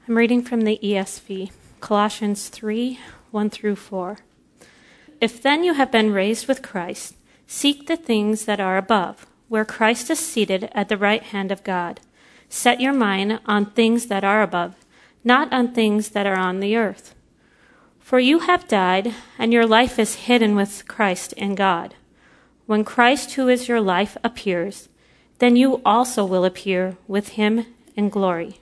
I'm reading from the ESV, Colossians 3, 1 through 4. If then you have been raised with Christ, seek the things that are above, where Christ is seated at the right hand of God. Set your mind on things that are above, not on things that are on the earth. For you have died, and your life is hidden with Christ in God. When Christ, who is your life, appears, then you also will appear with him in glory.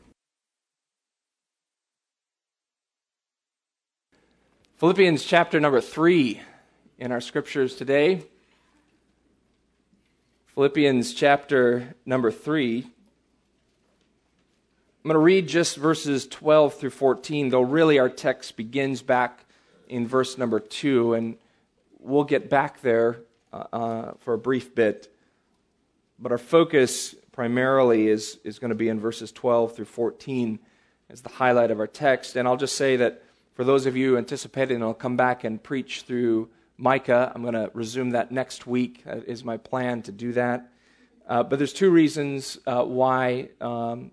Philippians chapter number 3 in our scriptures today. Philippians chapter number 3. I'm going to read just verses 12 through 14, though really our text begins back in verse number 2, and we'll get back there for a brief bit. But our focus primarily is going to be in verses 12 through 14 as the highlight of our text. And I'll just say that for those of you anticipating I'll come back and preach through Micah, I'm going to resume that next week. That is my plan to do that. But there's two reasons why I'm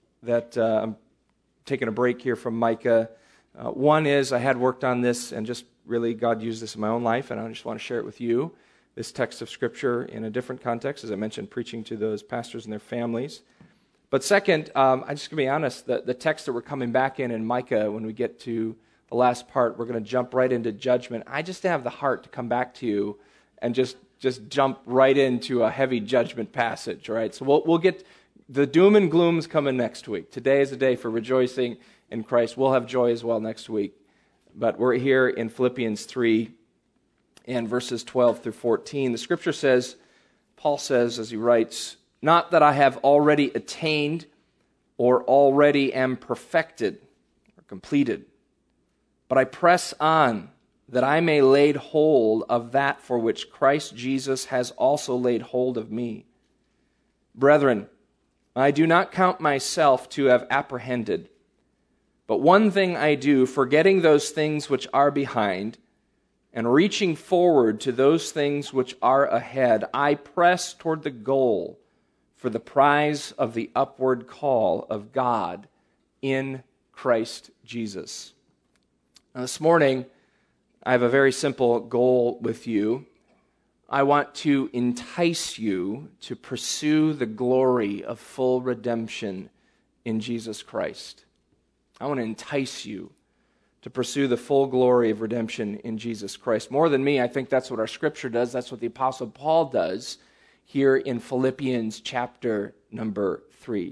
taking a break here from Micah. One is I had worked on this and just really God used this in my own life, and I just want to share it with you, this text of Scripture in a different context, as I mentioned, preaching to those pastors and their families. But second, I'm just going to be honest, the text that we're coming back in Micah, when we get to the last part, we're going to jump right into judgment. I just have the heart to come back to you and just jump right into a heavy judgment passage, right? So we'll get the doom and gloom's coming next week. Today is a day for rejoicing in Christ. We'll have joy as well next week. But we're here in Philippians 3 and verses 12 through 14. The Scripture says, Paul says as he writes, "Not that I have already attained or already am perfected or completed, but I press on that I may lay hold of that for which Christ Jesus has also laid hold of me. Brethren, I do not count myself to have apprehended, but one thing I do, forgetting those things which are behind, and reaching forward to those things which are ahead, I press toward the goal for the prize of the upward call of God in Christ Jesus." Now, this morning, I have a very simple goal with you. I want to entice you to pursue the glory of full redemption in Jesus Christ. I want to entice you to pursue the full glory of redemption in Jesus Christ. More than me, I think that's what our Scripture does. That's what the Apostle Paul does here in Philippians chapter number 3.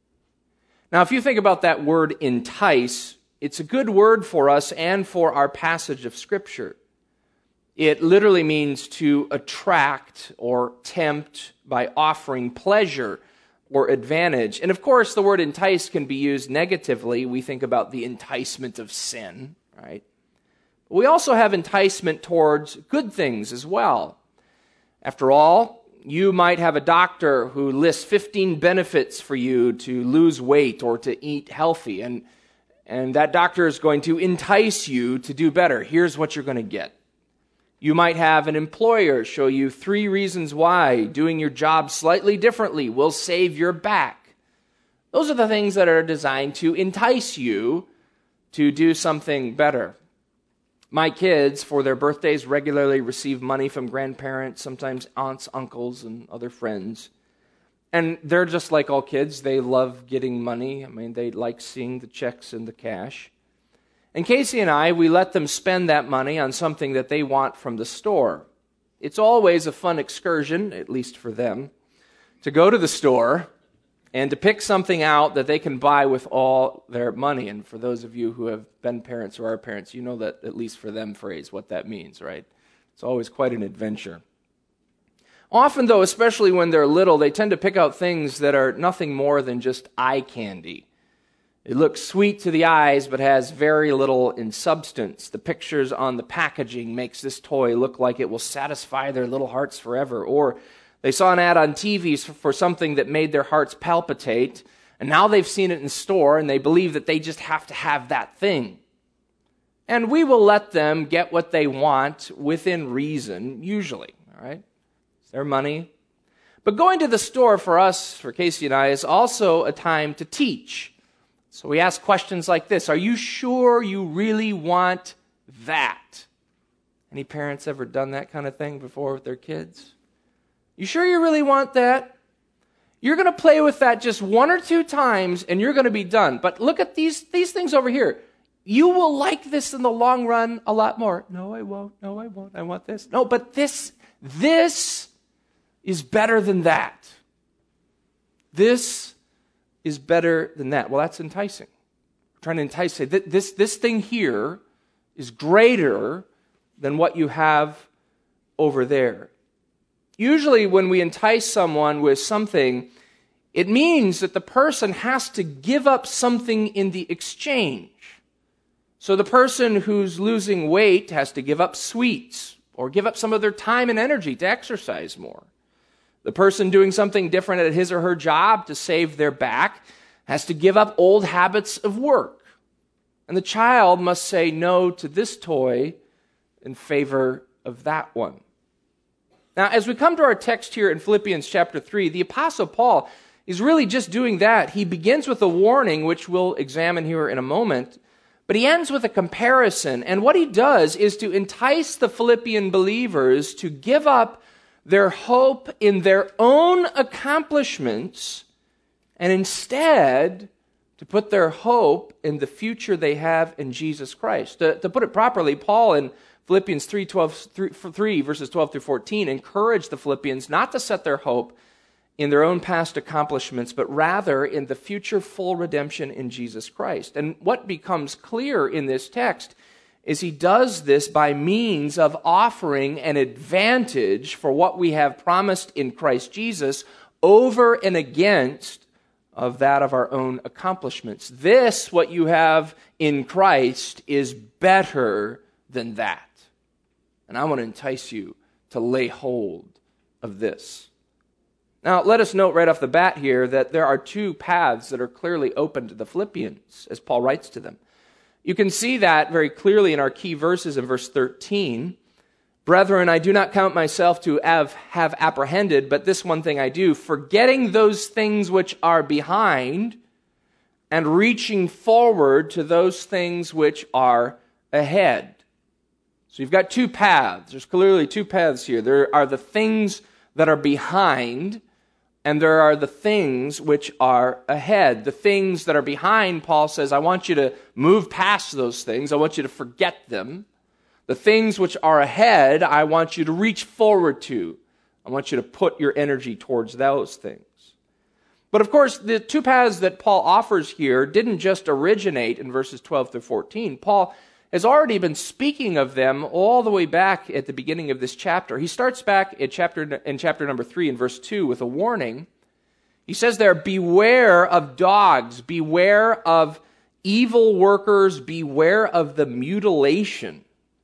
Now, if you think about that word entice, it's a good word for us and for our passage of Scripture. It literally means to attract or tempt by offering pleasure or advantage. And of course, the word entice can be used negatively. We think about the enticement of sin, right? We also have enticement towards good things as well. After all, you might have a doctor who lists 15 benefits for you to lose weight or to eat healthy, and that doctor is going to entice you to do better. Here's what you're going to get. You might have an employer show you 3 reasons why doing your job slightly differently will save your back. Those are the things that are designed to entice you to do something better. My kids, for their birthdays, regularly receive money from grandparents, sometimes aunts, uncles, and other friends. And they're just like all kids. They love getting money. I mean, they like seeing the checks and the cash. And Casey and I, we let them spend that money on something that they want from the store. It's always a fun excursion, at least for them, to go to the store and to pick something out that they can buy with all their money. And for those of you who have been parents or are parents, you know that, at least for them phrase, what that means, right? It's always quite an adventure. Often, though, especially when they're little, they tend to pick out things that are nothing more than just eye candy. It looks sweet to the eyes, but has very little in substance. The pictures on the packaging makes this toy look like it will satisfy their little hearts forever. Or they saw an ad on TV for something that made their hearts palpitate, and now they've seen it in store, and they believe that they just have to have that thing. And we will let them get what they want within reason, usually, all right? It's their money. But going to the store for us, for Casey and I, is also a time to teach. So we ask questions like this. Are you sure you really want that? Any parents ever done that kind of thing before with their kids? You sure you really want that? You're going to play with that just 1 or 2 times and you're going to be done. But look at these things over here. You will like this in the long run a lot more. No, I won't. No, I won't. I want this. No, but this is better than that. This is better than that. Well, that's enticing. We're trying to entice, say, this thing here is greater than what you have over there. Usually when we entice someone with something, it means that the person has to give up something in the exchange. So the person who's losing weight has to give up sweets or give up some of their time and energy to exercise more. The person doing something different at his or her job to save their back has to give up old habits of work. And the child must say no to this toy in favor of that one. Now, as we come to our text here in Philippians chapter 3, the Apostle Paul is really just doing that. He begins with a warning, which we'll examine here in a moment, but he ends with a comparison. And what he does is to entice the Philippian believers to give up their hope in their own accomplishments and instead to put their hope in the future they have in Jesus Christ. To put it properly, Paul in Philippians 3, verses 12 through 14, encouraged the Philippians not to set their hope in their own past accomplishments, but rather in the future full redemption in Jesus Christ. And what becomes clear in this text is he does this by means of offering an advantage for what we have promised in Christ Jesus over and against of that of our own accomplishments. This, what you have in Christ, is better than that. And I want to entice you to lay hold of this. Now, let us note right off the bat here that there are 2 paths that are clearly open to the Philippians as Paul writes to them. You can see that very clearly in our key verses in verse 13. Brethren, I do not count myself to have apprehended, but this one thing I do, forgetting those things which are behind and reaching forward to those things which are ahead. So you've got 2 paths. There's clearly 2 paths here. There are the things that are behind, and there are the things which are ahead. The things that are behind, Paul says, I want you to move past those things. I want you to forget them. The things which are ahead, I want you to reach forward to. I want you to put your energy towards those things. But of course, the 2 paths that Paul offers here didn't just originate in verses 12 through 14. Paul has already been speaking of them all the way back at the beginning of this chapter. He starts back in chapter number 3 in verse 2 with a warning. He says there, beware of dogs, beware of evil workers, beware of the mutilation.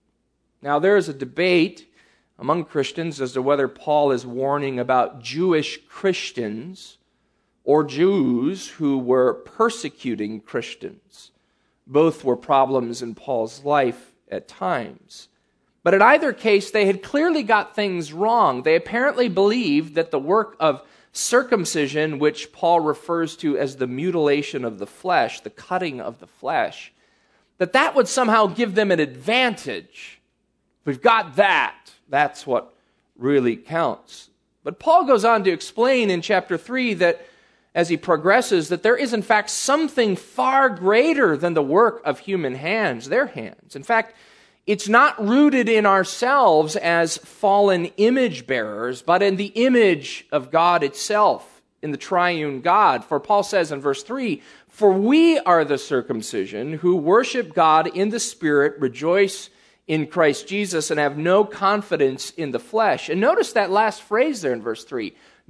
Now there is a debate among Christians as to whether Paul is warning about Jewish Christians or Jews who were persecuting Christians. Both were problems in Paul's life at times. But in either case, they had clearly got things wrong. They apparently believed that the work of circumcision, which Paul refers to as the mutilation of the flesh, the cutting of the flesh, that would somehow give them an advantage. We've got that. That's what really counts. But Paul goes on to explain in chapter 3 that as he progresses, that there is in fact something far greater than the work of human hands, their hands. In fact, it's not rooted in ourselves as fallen image bearers, but in the image of God itself, in the triune God. For Paul says in verse 3, for we are the circumcision who worship God in the Spirit, rejoice in Christ Jesus, and have no confidence in the flesh. And notice that last phrase there in verse 3,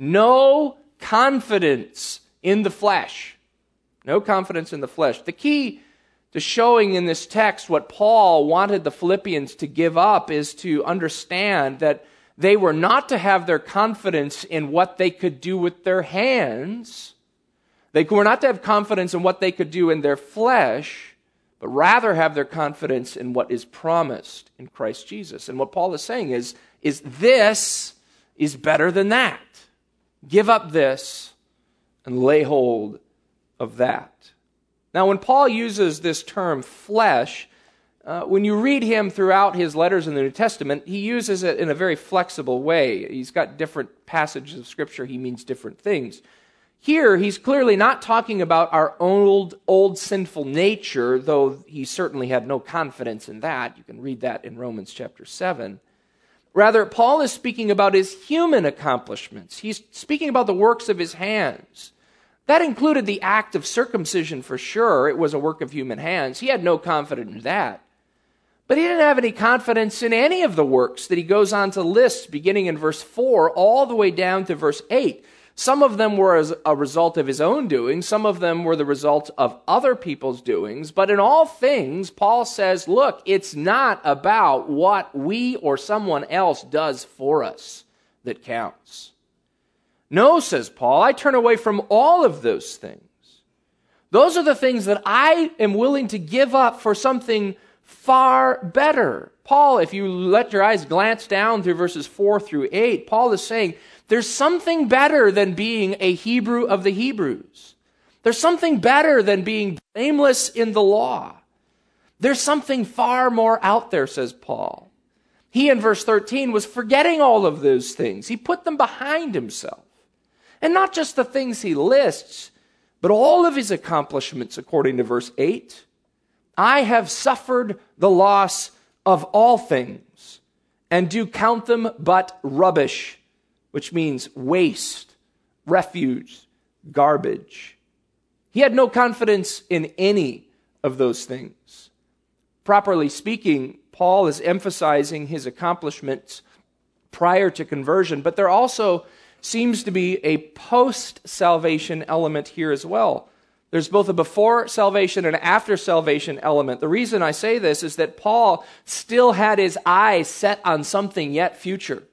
no confidence in the flesh. No confidence in the flesh. The key to showing in this text what Paul wanted the Philippians to give up is to understand that they were not to have their confidence in what they could do with their hands. They were not to have confidence in what they could do in their flesh, but rather have their confidence in what is promised in Christ Jesus. And what Paul is saying is this is better than that. Give up this and lay hold of that. Now, when Paul uses this term flesh, when you read him throughout his letters in the New Testament, he uses it in a very flexible way. He's got different passages of Scripture. He means different things. Here, he's clearly not talking about our old sinful nature, though he certainly had no confidence in that. You can read that in Romans chapter 7. Rather, Paul is speaking about his human accomplishments. He's speaking about the works of his hands. That included the act of circumcision for sure. It was a work of human hands. He had no confidence in that. But he didn't have any confidence in any of the works that he goes on to list, beginning in verse 4 all the way down to verse 8. Some of them were as a result of his own doing. Some of them were the result of other people's doings. But in all things, Paul says, look, it's not about what we or someone else does for us that counts. No, says Paul, I turn away from all of those things. Those are the things that I am willing to give up for something far better. Paul, if you let your eyes glance down through verses 4 through 8, Paul is saying there's something better than being a Hebrew of the Hebrews. There's something better than being blameless in the law. There's something far more out there, says Paul. He, in verse 13, was forgetting all of those things. He put them behind himself. And not just the things he lists, but all of his accomplishments, according to verse 8. I have suffered the loss of all things, and do count them but rubbish, which means waste, refuse, garbage. He had no confidence in any of those things. Properly speaking, Paul is emphasizing his accomplishments prior to conversion, but there also seems to be a post-salvation element here as well. There's both a before salvation and after salvation element. The reason I say this is that Paul still had his eyes set on something yet future.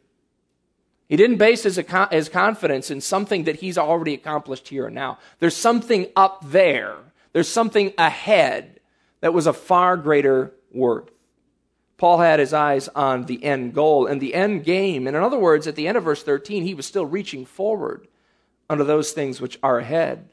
He didn't base his confidence in something that he's already accomplished here and now. There's something up there. There's something ahead that was of far greater worth. Paul had his eyes on the end goal and the end game. And in other words, at the end of verse 13, he was still reaching forward unto those things which are ahead.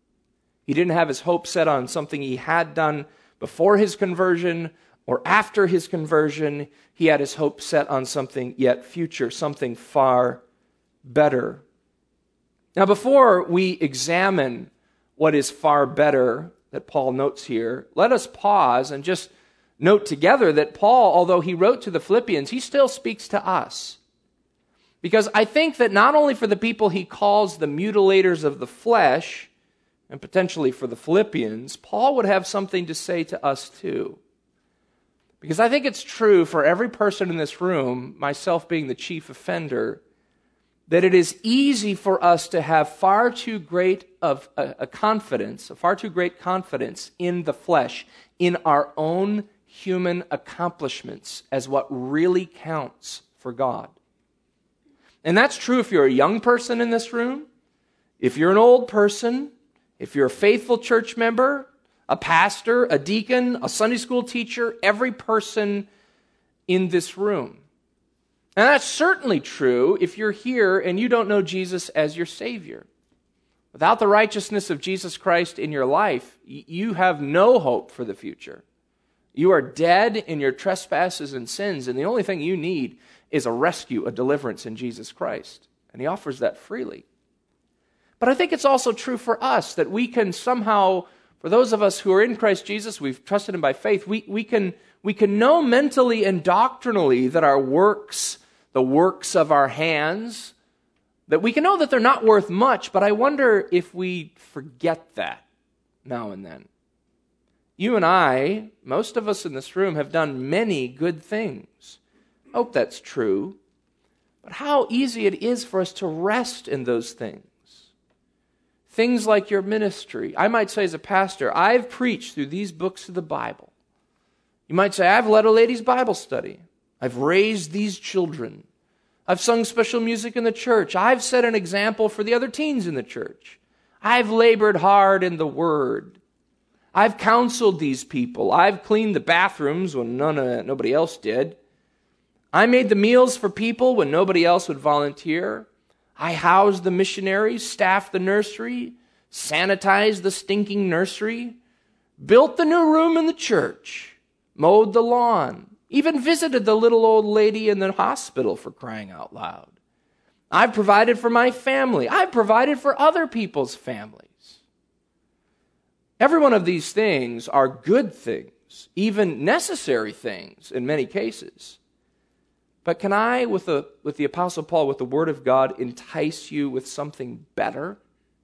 He didn't have his hope set on something he had done before his conversion or after his conversion. He had his hope set on something yet future, something far better. Now, before we examine what is far better that Paul notes here, let us pause and just note together that Paul, although he wrote to the Philippians, he still speaks to us. Because I think that not only for the people he calls the mutilators of the flesh, and potentially for the Philippians, Paul would have something to say to us too. Because I think it's true for every person in this room, myself being the chief offender, that it is easy for us to have far too great of a far too great confidence in the flesh, in our own human accomplishments as what really counts for God. And that's true if you're a young person in this room, if you're an old person, if you're a faithful church member, a pastor, a deacon, a Sunday school teacher, every person in this room. And that's certainly true if you're here and you don't know Jesus as your Savior. Without the righteousness of Jesus Christ in your life, you have no hope for the future. You are dead in your trespasses and sins, and the only thing you need is a rescue, a deliverance in Jesus Christ. And He offers that freely. But I think it's also true for us that we can somehow, for those of us who are in Christ Jesus, we've trusted Him by faith, we can know mentally and doctrinally that our works, the works of our hands, that we can know that they're not worth much, but I wonder if we forget that now and then. You and I, most of us in this room, have done many good things. I hope that's true. But how easy it is for us to rest in those things. Things like your ministry. I might say as a pastor, I've preached through these books of the Bible. You might say, I've led a ladies' Bible study. I've raised these children. I've sung special music in the church. I've set an example for the other teens in the church. I've labored hard in the Word. I've counseled these people. I've cleaned the bathrooms when nobody else did. I made the meals for people when nobody else would volunteer. I housed the missionaries, staffed the nursery, sanitized the stinking nursery, built the new room in the church, mowed the lawn, even visited the little old lady in the hospital, for crying out loud. I've provided for my family. I've provided for other people's families. Every one of these things are good things, even necessary things in many cases. But can I, with the Apostle Paul, with the Word of God, entice you with something better?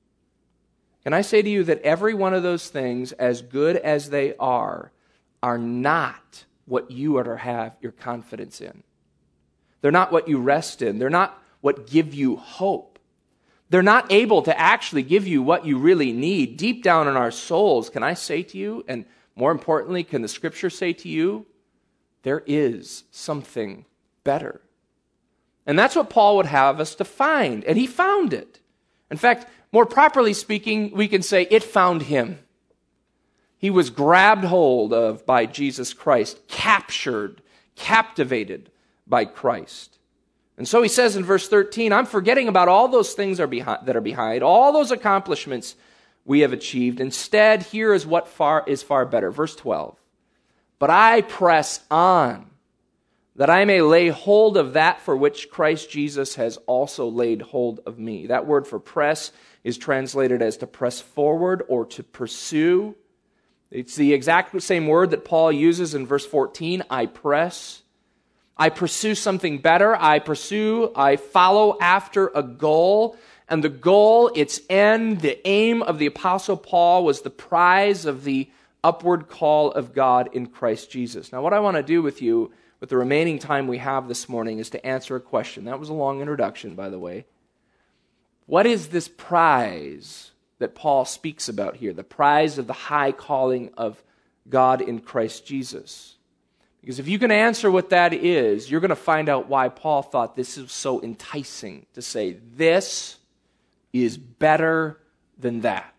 Can I say to you that every one of those things, as good as they are not what you are to have your confidence in. They're not what you rest in. They're not what give you hope. They're not able to actually give you what you really need. Deep down in our souls, can I say to you, and more importantly, can the Scripture say to you, there is something better. And that's what Paul would have us to find, and he found it. In fact, more properly speaking, we can say it found him. He was grabbed hold of by Jesus Christ, captured, captivated by Christ. And so he says in verse 13, I'm forgetting about all those things that are behind, all those accomplishments we have achieved. Instead, here is what is far better. Verse 12, but I press on, that I may lay hold of that for which Christ Jesus has also laid hold of me. That word for press is translated as to press forward or to pursue. It's the exact same word that Paul uses in verse 14, I press. I pursue something better. I follow after a goal. And the goal, its end, the aim of the Apostle Paul was the prize of the upward call of God in Christ Jesus. Now, what I want to do with you with the remaining time we have this morning is to answer a question. That was a long introduction, by the way. What is this prize that Paul speaks about here? The prize of the high calling of God in Christ Jesus. Because if you can answer what that is, you're going to find out why Paul thought this is so enticing to say, this is better than that.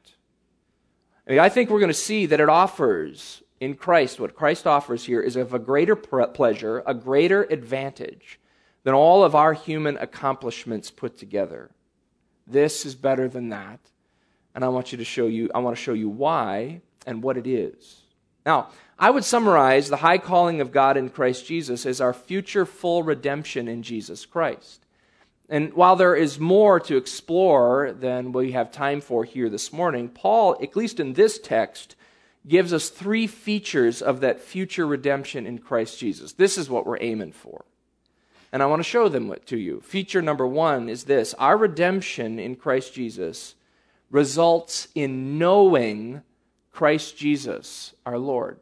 I think we're going to see that it offers in Christ, what Christ offers here is of a greater pleasure, a greater advantage than all of our human accomplishments put together. This is better than that. And I want to show you why and what it is. Now, I would summarize the high calling of God in Christ Jesus as our future full redemption in Jesus Christ. And while there is more to explore than we have time for here this morning, Paul, at least in this text, gives us three features of that future redemption in Christ Jesus. This is what we're aiming for. And I want to show them to you. Feature number one is this. Our redemption in Christ Jesus results in knowing Christ Jesus, our Lord.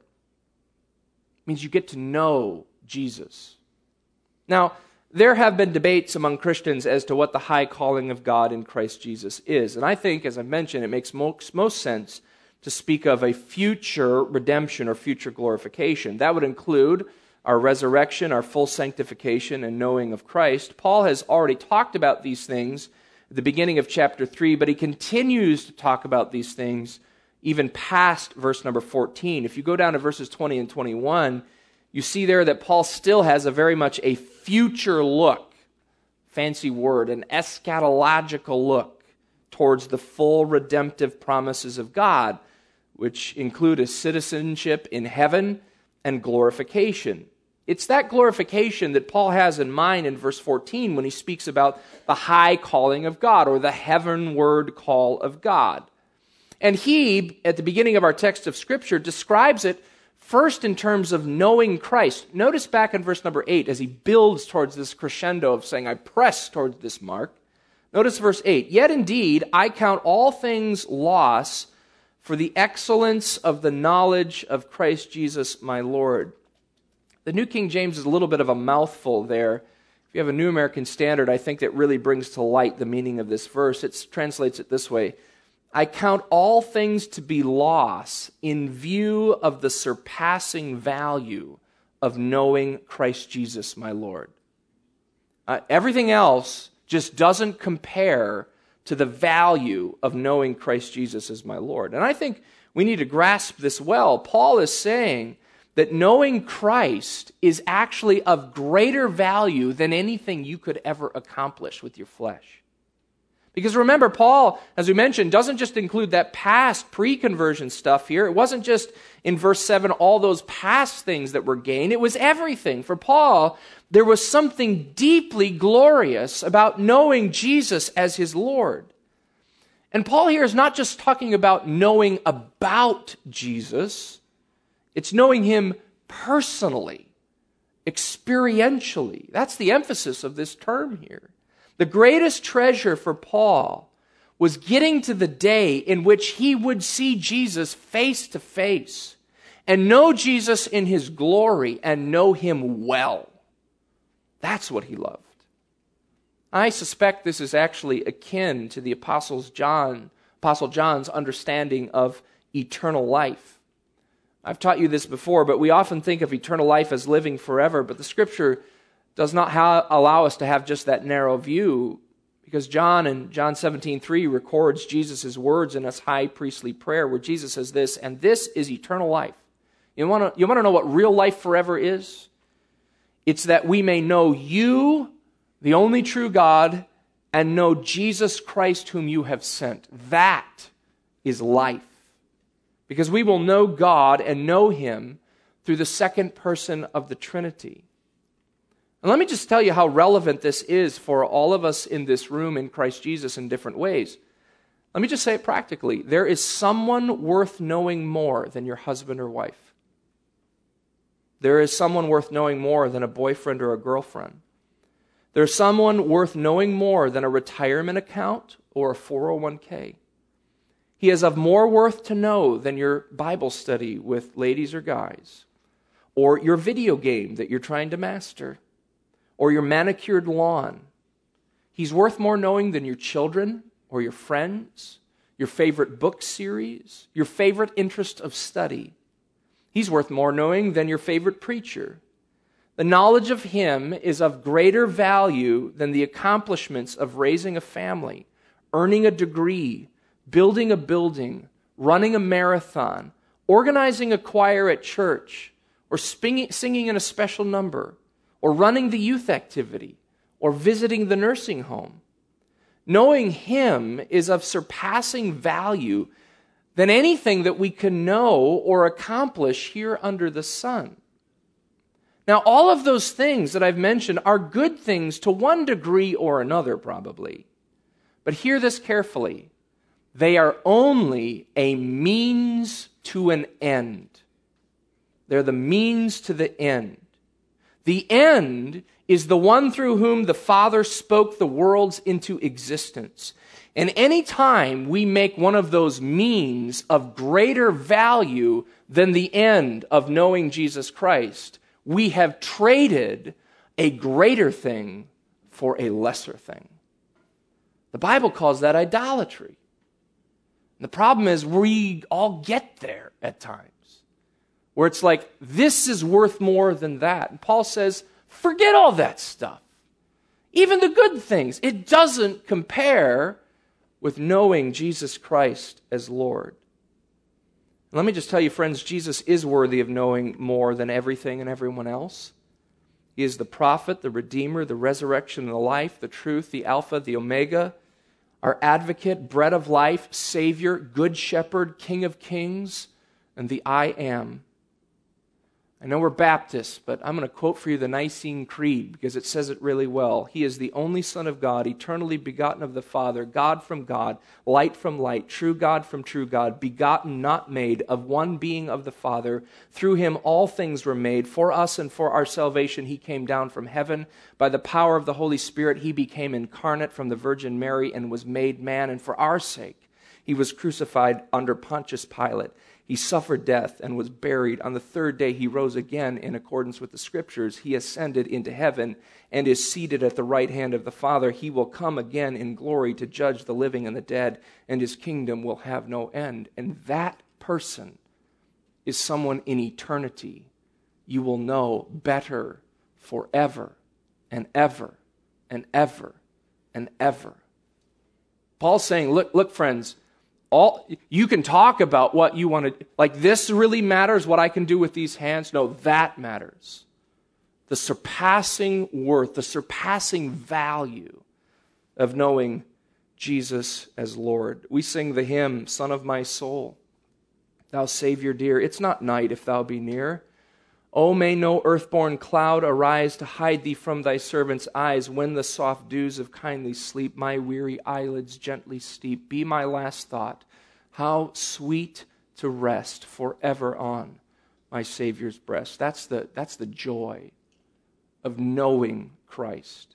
It means you get to know Jesus. Now, there have been debates among Christians as to what the high calling of God in Christ Jesus is. And I think, as I mentioned, it makes most sense to speak of a future redemption or future glorification. That would include our resurrection, our full sanctification, and knowing of Christ. Paul has already talked about these things at the beginning of chapter 3, but he continues to talk about these things even past verse number 14. If you go down to verses 20 and 21, you see there that Paul still has a very much a future look, fancy word, an eschatological look towards the full redemptive promises of God, which include a citizenship in heaven and glorification. It's that glorification that Paul has in mind in verse 14 when he speaks about the high calling of God or the heavenward call of God. And he, at the beginning of our text of Scripture, describes it first in terms of knowing Christ. Notice back in verse number 8 as he builds towards this crescendo of saying, I press towards this mark. Notice verse 8, yet indeed I count all things loss for the excellence of the knowledge of Christ Jesus my Lord. The New King James is a little bit of a mouthful there. If you have a New American Standard, I think that really brings to light the meaning of this verse. It translates it this way. I count all things to be loss in view of the surpassing value of knowing Christ Jesus my Lord. Everything else just doesn't compare to the value of knowing Christ Jesus as my Lord. And I think we need to grasp this well. Paul is saying that knowing Christ is actually of greater value than anything you could ever accomplish with your flesh. Because remember, Paul, as we mentioned, doesn't just include that past pre-conversion stuff here. It wasn't just in verse 7 all those past things that were gained. It was everything. For Paul, there was something deeply glorious about knowing Jesus as his Lord. And Paul here is not just talking about knowing about Jesus. It's knowing him personally, experientially. That's the emphasis of this term here. The greatest treasure for Paul was getting to the day in which he would see Jesus face to face and know Jesus in his glory and know him well. That's what he loved. I suspect this is actually akin to the Apostle John's understanding of eternal life. I've taught you this before, but we often think of eternal life as living forever, but the Scripture does not allow us to have just that narrow view, because John in John 17:3 records Jesus' words in his high priestly prayer where Jesus says this, and this is eternal life. You want to know what real life forever is? It's that we may know you, the only true God, and know Jesus Christ whom you have sent. That is life. Because we will know God and know him through the second person of the Trinity. And let me just tell you how relevant this is for all of us in this room in Christ Jesus in different ways. Let me just say it practically. There is someone worth knowing more than your husband or wife. There is someone worth knowing more than a boyfriend or a girlfriend. There's someone worth knowing more than a retirement account or a 401k. He is of more worth to know than your Bible study with ladies or guys, or your video game that you're trying to master, or your manicured lawn. He's worth more knowing than your children or your friends, your favorite book series, your favorite interest of study. He's worth more knowing than your favorite preacher. The knowledge of him is of greater value than the accomplishments of raising a family, earning a degree, building a building, running a marathon, organizing a choir at church, or singing in a special number, or running the youth activity, or visiting the nursing home. Knowing him is of surpassing value than anything that we can know or accomplish here under the sun. Now, all of those things that I've mentioned are good things to one degree or another, probably. But hear this carefully. They are only a means to an end. They're the means to the end. The end is the one through whom the Father spoke the worlds into existence. And any time we make one of those means of greater value than the end of knowing Jesus Christ, we have traded a greater thing for a lesser thing. The Bible calls that idolatry. And the problem is we all get there at times, where it's like, this is worth more than that. And Paul says, forget all that stuff. Even the good things. It doesn't compare with knowing Jesus Christ as Lord. And let me just tell you, friends, Jesus is worthy of knowing more than everything and everyone else. He is the prophet, the redeemer, the resurrection and the life, the truth, the Alpha, the Omega, our advocate, bread of life, Savior, good shepherd, King of kings, and the I am. I know we're Baptists, but I'm going to quote for you the Nicene Creed because it says it really well. He is the only Son of God, eternally begotten of the Father, God from God, light from light, true God from true God, begotten, not made, of one being of the Father. Through him all things were made. For us and for our salvation he came down from heaven. By the power of the Holy Spirit he became incarnate from the Virgin Mary and was made man. And for our sake he was crucified under Pontius Pilate. He suffered death and was buried. On the third day he rose again in accordance with the Scriptures. He ascended into heaven and is seated at the right hand of the Father. He will come again in glory to judge the living and the dead, and his kingdom will have no end. And that person is someone in eternity you will know better forever and ever and ever and ever. Paul's saying, look, friends, you can talk about what you want to, like this really matters, what I can do with these hands. No, that matters. The surpassing worth, the surpassing value of knowing Jesus as Lord. We sing the hymn, Son of my soul, thou Savior dear. It's not night if thou be near. Oh, may no earth-born cloud arise to hide thee from thy servant's eyes. When the soft dews of kindly sleep my weary eyelids gently steep, be my last thought, how sweet to rest forever on my Savior's breast. That's the joy of knowing Christ.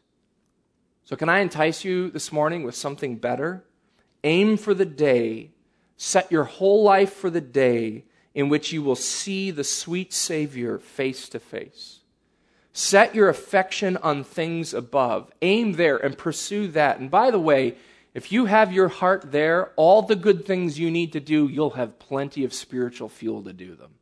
So can I entice you this morning with something better? Aim for the day, set your whole life for the day in which you will see the sweet Savior face to face. Set your affection on things above. Aim there and pursue that. And by the way, if you have your heart there, all the good things you need to do, you'll have plenty of spiritual fuel to do them.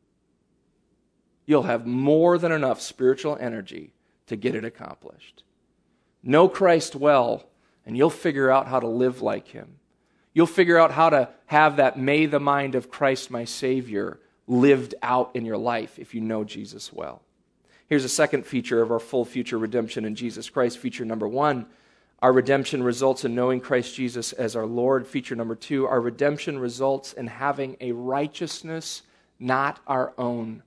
You'll have more than enough spiritual energy to get it accomplished. Know Christ well, and you'll figure out how to live like Him. You'll figure out how to have that may the mind of Christ my Savior lived out in your life if you know Jesus well. Here's a second feature of our full future redemption in Jesus Christ. Feature number 1, our redemption results in knowing Christ Jesus as our Lord. Feature number 2, our redemption results in having a righteousness not our own.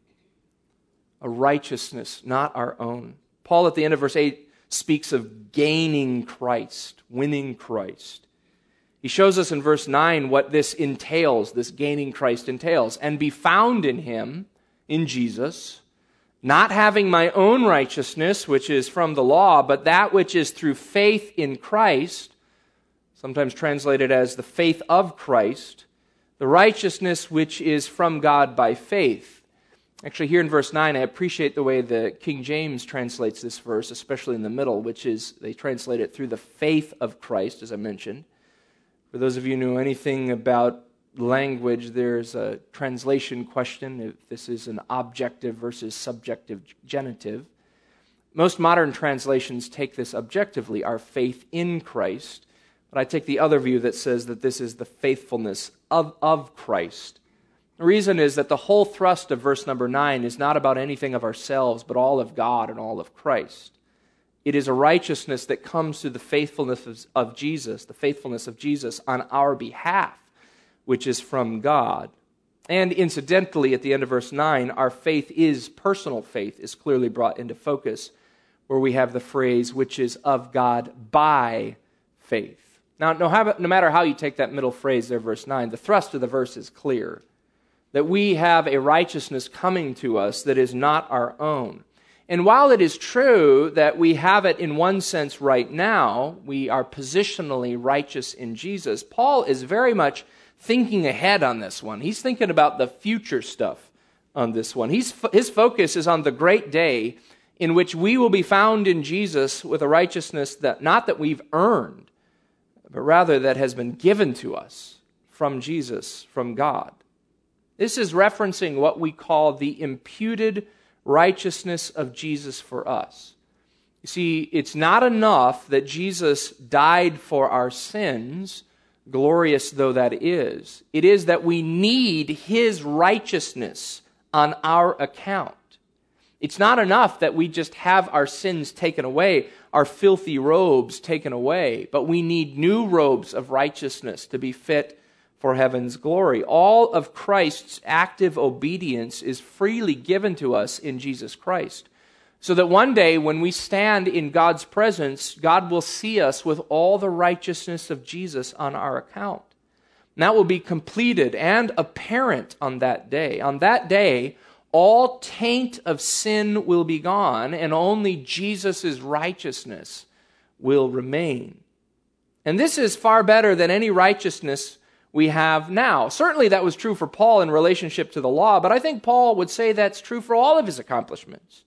A righteousness not our own. Paul at the end of verse 8 speaks of gaining Christ, winning Christ. He shows us in verse 9 what this entails, this gaining Christ entails. And be found in Him, in Jesus, not having my own righteousness, which is from the law, but that which is through faith in Christ, sometimes translated as the faith of Christ, the righteousness which is from God by faith. Actually, here in verse 9, I appreciate the way the King James translates this verse, especially in the middle, which is, they translate it through the faith of Christ, as I mentioned. For those of you who know anything about language, there's a translation question, if this is an objective versus subjective genitive. Most modern translations take this objectively, our faith in Christ, but I take the other view that says that this is the faithfulness of Christ. The reason is that the whole thrust of verse number 9 is not about anything of ourselves, but all of God and all of Christ. It is a righteousness that comes through the faithfulness of Jesus, the faithfulness of Jesus on our behalf, which is from God. And incidentally, at the end of verse 9, our faith is, personal faith, is clearly brought into focus, where we have the phrase, which is of God by faith. Now, no matter how you take that middle phrase there, verse 9, the thrust of the verse is clear. That we have a righteousness coming to us that is not our own. And while it is true that we have it in one sense right now, we are positionally righteous in Jesus, Paul is very much thinking ahead on this one. He's thinking about the future stuff on this one. His focus is on the great day in which we will be found in Jesus with a righteousness that not that we've earned, but rather that has been given to us from Jesus, from God. This is referencing what we call the imputed righteousness of Jesus for us. You see, it's not enough that Jesus died for our sins, glorious though that is. It is that we need His righteousness on our account. It's not enough that we just have our sins taken away, our filthy robes taken away, but we need new robes of righteousness to be fit for heaven's glory. All of Christ's active obedience is freely given to us in Jesus Christ, so that one day when we stand in God's presence, God will see us with all the righteousness of Jesus on our account. And that will be completed and apparent on that day. On that day, all taint of sin will be gone, and only Jesus' righteousness will remain. And this is far better than any righteousness we have now. Certainly that was true for Paul in relationship to the law, but I think Paul would say that's true for all of his accomplishments.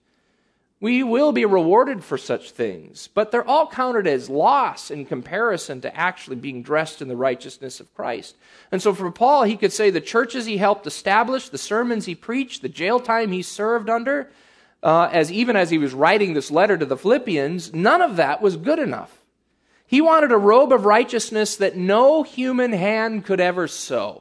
We will be rewarded for such things, but they're all counted as loss in comparison to actually being dressed in the righteousness of Christ. And so for Paul, he could say the churches he helped establish, the sermons he preached, the jail time he served under, even as he was writing this letter to the Philippians, none of that was good enough. He wanted a robe of righteousness that no human hand could ever sew.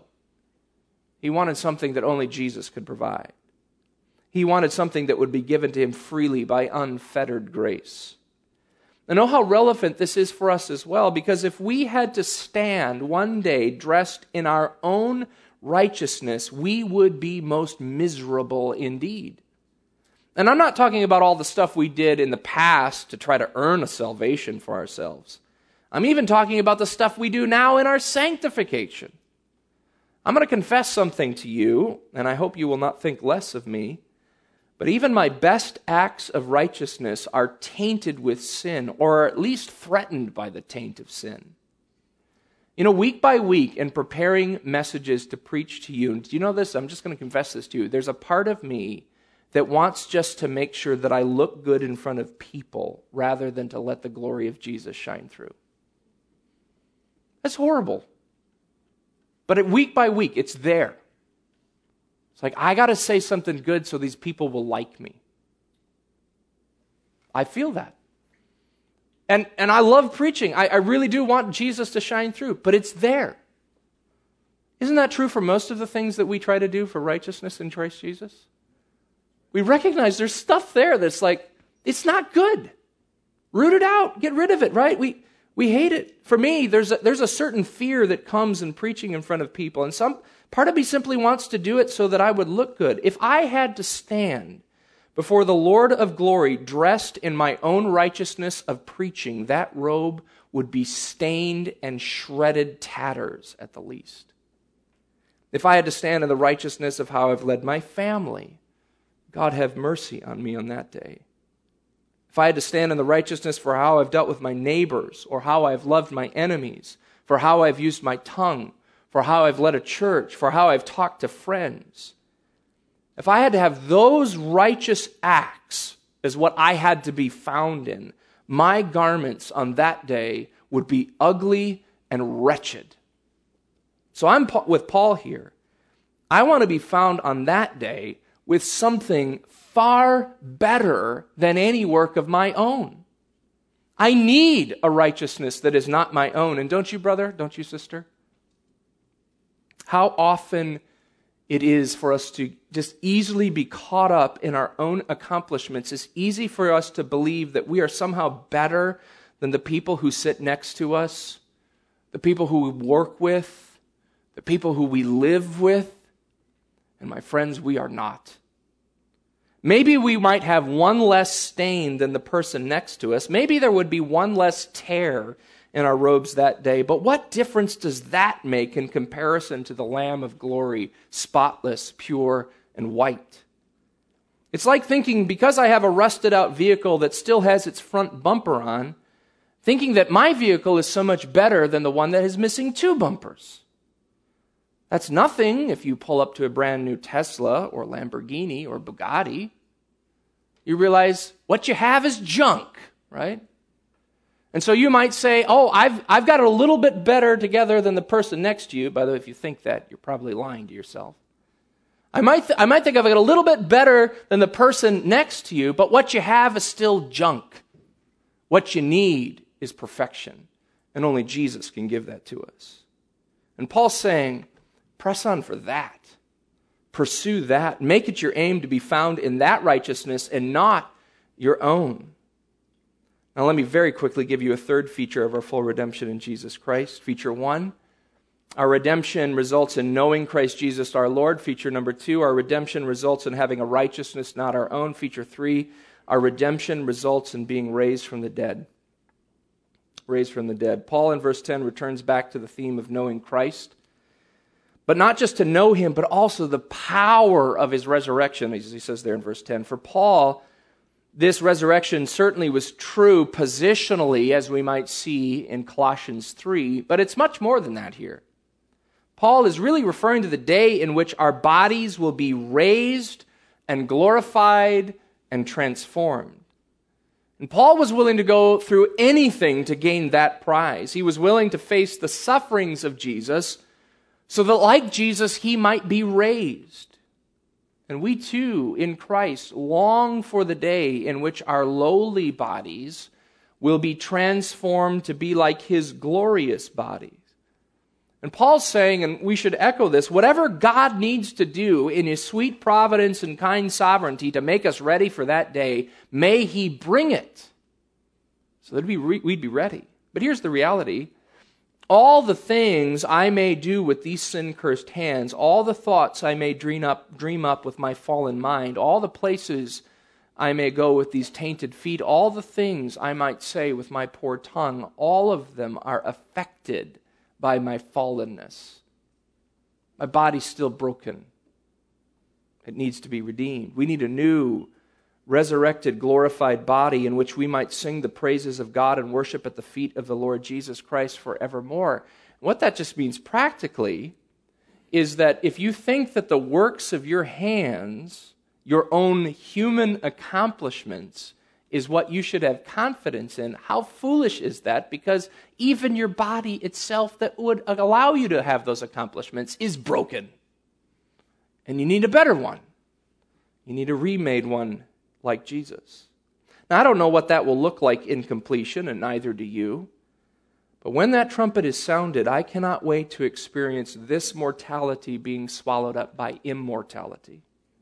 He wanted something that only Jesus could provide. He wanted something that would be given to him freely by unfettered grace. I know how relevant this is for us as well, because if we had to stand one day dressed in our own righteousness, we would be most miserable indeed. And I'm not talking about all the stuff we did in the past to try to earn a salvation for ourselves. I'm even talking about the stuff we do now in our sanctification. I'm going to confess something to you, and I hope you will not think less of me, but even my best acts of righteousness are tainted with sin, or at least threatened by the taint of sin. You know, week by week in preparing messages to preach to you, and do you know this? I'm just going to confess this to you. There's a part of me that wants just to make sure that I look good in front of people rather than to let the glory of Jesus shine through. That's horrible. But week by week, it's there. It's like, I got to say something good so these people will like me. I feel that. And I love preaching. I really do want Jesus to shine through, but it's there. Isn't that true for most of the things that we try to do for righteousness in Christ Jesus? We recognize there's stuff there that's like, it's not good. Root it out. Get rid of it, right? We hate it. For me, there's a certain fear that comes in preaching in front of people, and some part of me simply wants to do it so that I would look good. If I had to stand before the Lord of glory dressed in my own righteousness of preaching, that robe would be stained and shredded tatters at the least. If I had to stand in the righteousness of how I've led my family, God have mercy on me on that day. If I had to stand in the righteousness for how I've dealt with my neighbors, or how I've loved my enemies, for how I've used my tongue, for how I've led a church, for how I've talked to friends, if I had to have those righteous acts as what I had to be found in, my garments on that day would be ugly and wretched. So I'm with Paul here. I want to be found on that day with something far better than any work of my own. I need a righteousness that is not my own. And don't you, brother? Don't you, sister? How often it is for us to just easily be caught up in our own accomplishments. It's easy for us to believe that we are somehow better than the people who sit next to us, the people who we work with, the people who we live with. And my friends, we are not. Maybe we might have one less stain than the person next to us. Maybe there would be one less tear in our robes that day. But what difference does that make in comparison to the Lamb of glory, spotless, pure, and white? It's like thinking, because I have a rusted out vehicle that still has its front bumper on, thinking that my vehicle is so much better than the one that is missing two bumpers. That's nothing if you pull up to a brand new Tesla or Lamborghini or Bugatti. You realize what you have is junk, right? And so you might say, oh, I've got it a little bit better together than the person next to you. By the way, if you think that, you're probably lying to yourself. I might think I've got a little bit better than the person next to you, but what you have is still junk. What you need is perfection, and only Jesus can give that to us. And Paul's saying, press on for that. Pursue that. Make it your aim to be found in that righteousness and not your own. Now let me very quickly give you a third feature of our full redemption in Jesus Christ. Feature 1, our redemption results in knowing Christ Jesus our Lord. Feature number 2, our redemption results in having a righteousness not our own. Feature 3, our redemption results in being raised from the dead. Raised from the dead. Paul in verse 10 returns back to the theme of knowing Christ. But not just to know him, but also the power of his resurrection, as he says there in verse 10. For Paul, this resurrection certainly was true positionally, as we might see in Colossians 3, but it's much more than that here. Paul is really referring to the day in which our bodies will be raised and glorified and transformed. And Paul was willing to go through anything to gain that prize. He was willing to face the sufferings of Jesus so that, like Jesus, he might be raised. And we too, in Christ, long for the day in which our lowly bodies will be transformed to be like his glorious bodies. And Paul's saying, and we should echo this, whatever God needs to do in his sweet providence and kind sovereignty to make us ready for that day, may he bring it So that we'd be ready. But here's the reality. All the things I may do with these sin-cursed hands, all the thoughts I may dream up with my fallen mind, all the places I may go with these tainted feet, all the things I might say with my poor tongue, all of them are affected by my fallenness. My body's still broken. It needs to be redeemed. We need a new, resurrected, glorified body in which we might sing the praises of God and worship at the feet of the Lord Jesus Christ forevermore. What that just means practically is that if you think that the works of your hands, your own human accomplishments, is what you should have confidence in, how foolish is that? Because even your body itself that would allow you to have those accomplishments is broken. And you need a better one. You need a remade one like Jesus. Now, I don't know what that will look like in completion, and neither do you. But when that trumpet is sounded, I cannot wait to experience this mortality being swallowed up by immortality.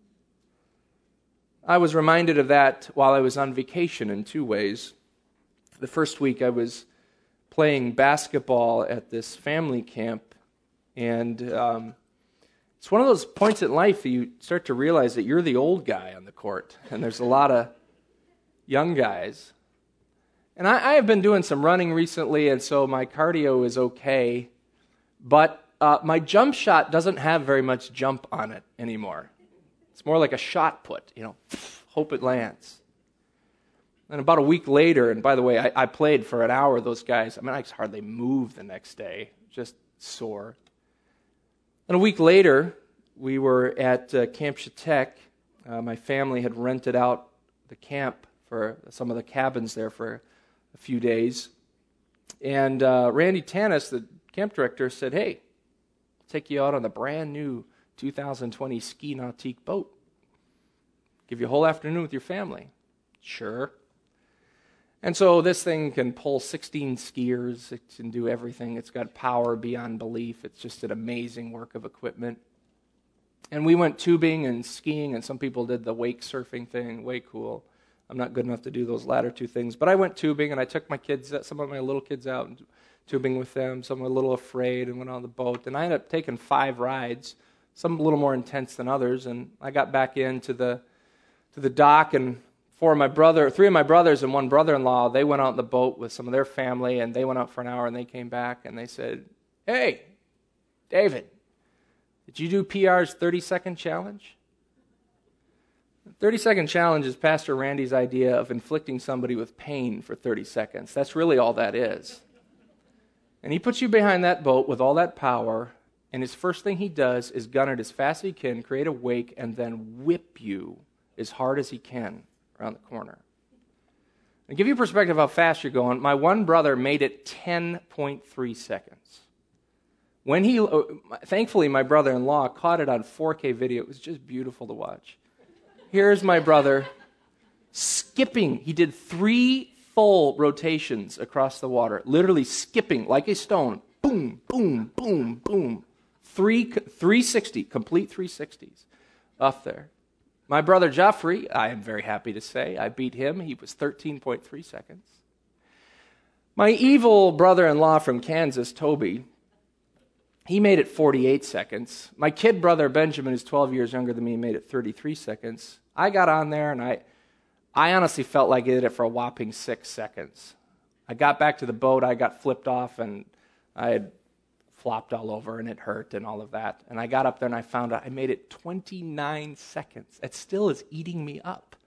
I was reminded of that while I was on vacation in two ways. The first week I was playing basketball at this family camp, and it's one of those points in life that you start to realize that you're the old guy on the court, and there's a lot of young guys. And I have been doing some running recently, and so my cardio is okay, but my jump shot doesn't have very much jump on it anymore. It's more like a shot put, hope it lands. And about a week later, and by the way, I played for an hour, those guys, I could hardly move the next day, just sore. And a week later, we were at Camp Shatek. My family had rented out the camp for some of the cabins there for a few days. And Randy Tanis, the camp director, said, "Hey, I'll take you out on the brand new 2020 Ski Nautique boat. Give you a whole afternoon with your family." Sure. And so this thing can pull 16 skiers. It can do everything. It's got power beyond belief. It's just an amazing work of equipment. And we went tubing and skiing, and some people did the wake surfing thing. Way cool. I'm not good enough to do those latter two things. But I went tubing, and I took my kids, some of my little kids out, and tubing with them. Some were a little afraid and went on the boat. And I ended up taking 5 rides, some a little more intense than others. And I got back into the dock, and 3 of my brothers and 1 brother-in-law, they went out in the boat with some of their family, and they went out for an hour, and they came back, and they said, "Hey, David, did you do PR's 30-second challenge?" The 30-second challenge is Pastor Randy's idea of inflicting somebody with pain for 30 seconds. That's really all that is. And he puts you behind that boat with all that power, and his first thing he does is gun it as fast as he can, create a wake, and then whip you as hard as he can around the corner. To give you perspective of how fast you're going, my one brother made it 10.3 seconds. Thankfully, my brother-in-law caught it on 4K video. It was just beautiful to watch. Here's my brother skipping. He did 3 full rotations across the water, literally skipping like a stone. Boom, boom, boom, boom. 360, complete 360s off there. My brother Joffrey, I am very happy to say, I beat him. He was 13.3 seconds. My evil brother-in-law from Kansas, Toby, he made it 48 seconds. My kid brother, Benjamin, who's 12 years younger than me, made it 33 seconds. I got on there, and I honestly felt like I did it for a whopping 6 seconds. I got back to the boat, I got flipped off, and I had flopped all over, and it hurt and all of that. And I got up there, and I found out I made it 29 seconds. It still is eating me up.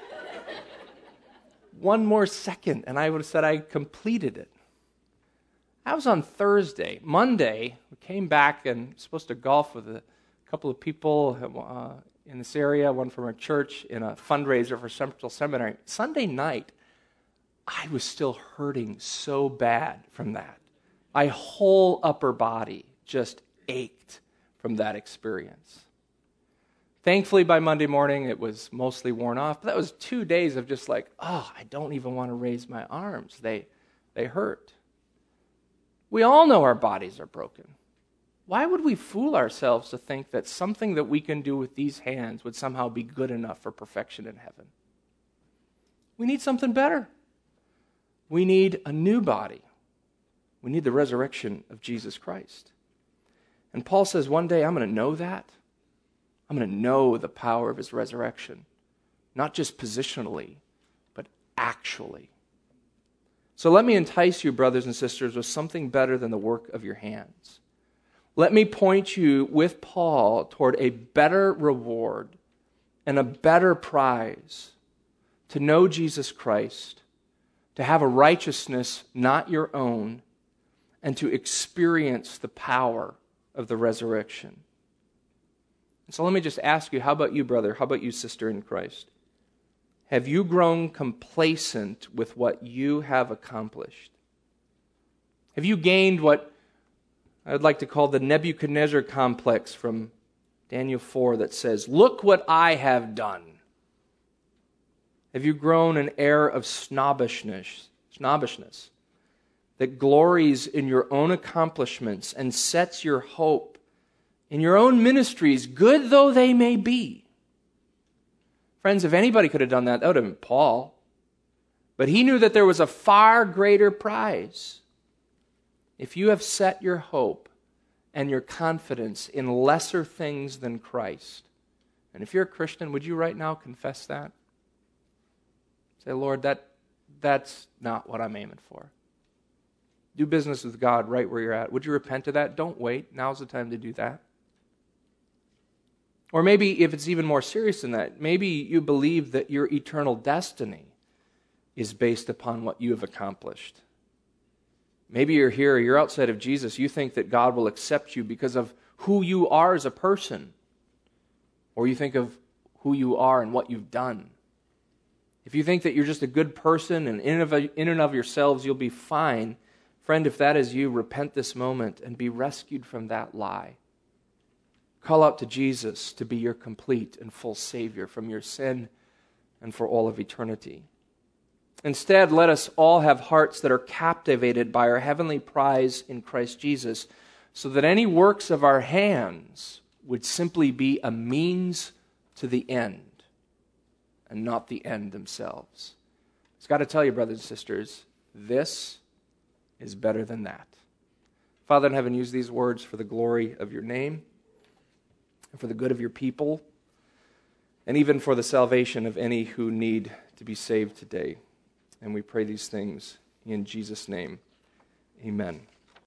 1 more second, and I would have said I completed it. That was on Thursday. Monday, we came back and supposed to golf with a couple of people in this area, one from our church, in a fundraiser for Central Seminary. Sunday night, I was still hurting so bad from that. My whole upper body just ached from that experience. Thankfully, by Monday morning, it was mostly worn off. But that was 2 days of just like, I don't even want to raise my arms. They hurt. We all know our bodies are broken. Why would we fool ourselves to think that something that we can do with these hands would somehow be good enough for perfection in heaven? We need something better. We need a new body. We need the resurrection of Jesus Christ. And Paul says, one day I'm going to know that. I'm going to know the power of his resurrection. Not just positionally, but actually. So let me entice you, brothers and sisters, with something better than the work of your hands. Let me point you with Paul toward a better reward and a better prize to know Jesus Christ, to have a righteousness not your own, and to experience the power of the resurrection. So let me just ask you, how about you, brother? How about you, sister in Christ? Have you grown complacent with what you have accomplished? Have you gained what I would like to call the Nebuchadnezzar complex from Daniel 4 that says, "Look what I have done"? Have you grown an air of snobbishness that glories in your own accomplishments and sets your hope in your own ministries, good though they may be? Friends, if anybody could have done that, that would have been Paul. But he knew that there was a far greater prize. If you have set your hope and your confidence in lesser things than Christ, and if you're a Christian, would you right now confess that? Say, Lord, that's not what I'm aiming for. Do business with God right where you're at. Would you repent of that? Don't wait. Now's the time to do that. Or maybe if it's even more serious than that, maybe you believe that your eternal destiny is based upon what you have accomplished. Maybe you're here, you're outside of Jesus, you think that God will accept you because of who you are as a person. Or you think of who you are and what you've done. If you think that you're just a good person and in and of yourselves you'll be fine, friend, if that is you, repent this moment and be rescued from that lie. Call out to Jesus to be your complete and full Savior from your sin and for all of eternity. Instead, let us all have hearts that are captivated by our heavenly prize in Christ Jesus, so that any works of our hands would simply be a means to the end and not the end themselves. I've got to tell you, brothers and sisters, this is better than that. Father in heaven, use these words for the glory of your name and for the good of your people, and even for the salvation of any who need to be saved today. And we pray these things in Jesus' name. Amen.